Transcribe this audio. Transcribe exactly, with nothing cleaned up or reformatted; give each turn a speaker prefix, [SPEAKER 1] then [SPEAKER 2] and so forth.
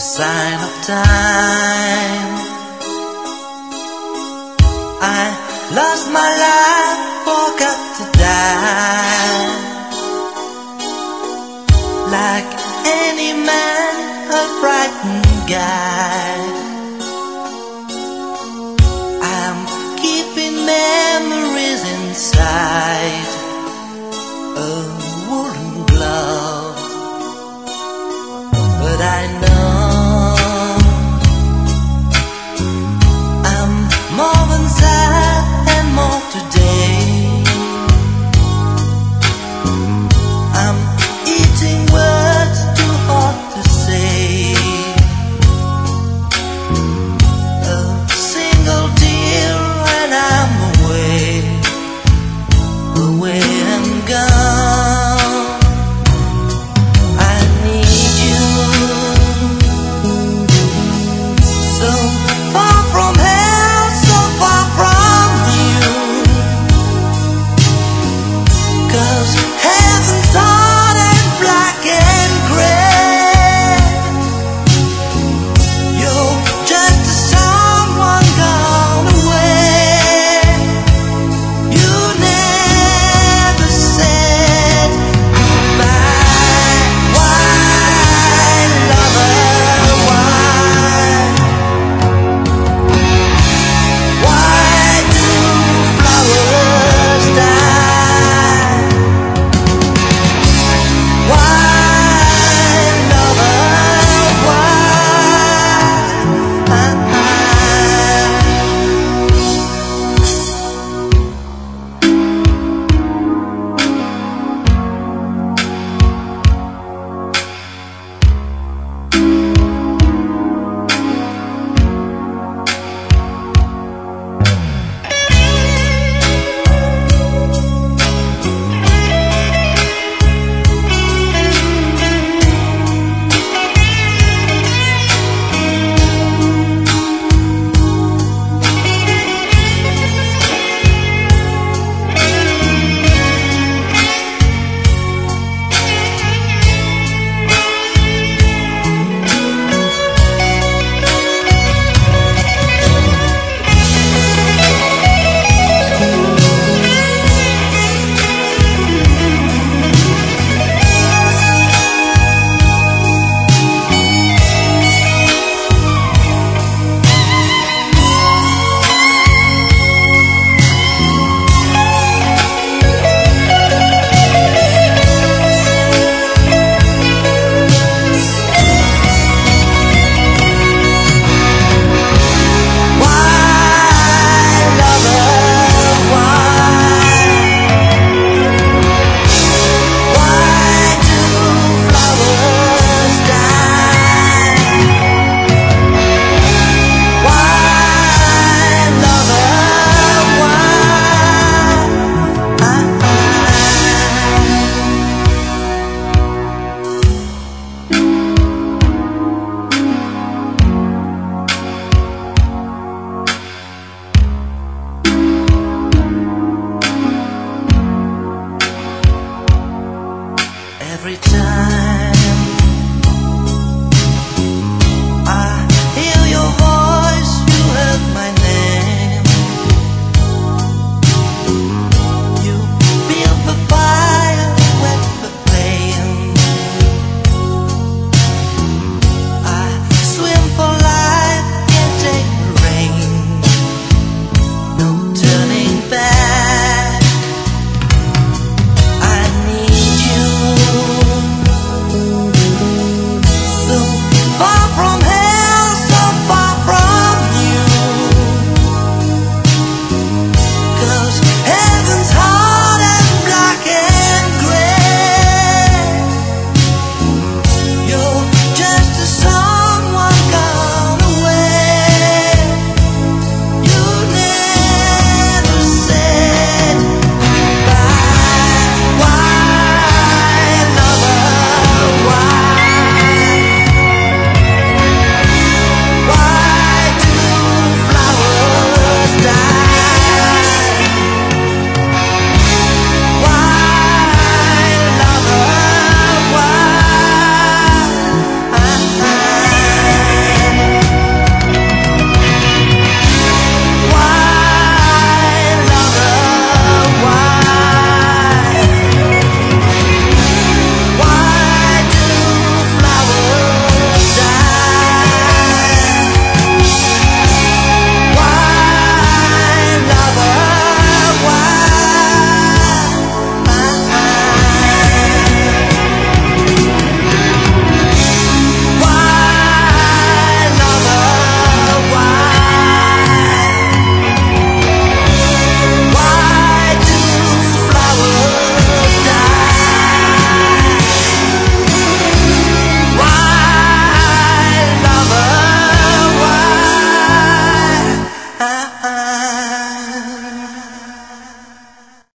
[SPEAKER 1] sign of time. I lost my life, forgot to die. Like any man, a frightened guide, I'm keeping memories inside a woolen glove. But I know I'm more than sad and more today. I'm eating words too hard to say. A single tear when I'm away, away and gone. I need you, so far from hell, so far from you. 'Cause heaven's hard and black and gray. You're just a someone gone away. You never said goodbye. Why, lover, why? Why do flowers die? Why, lover, why? Every time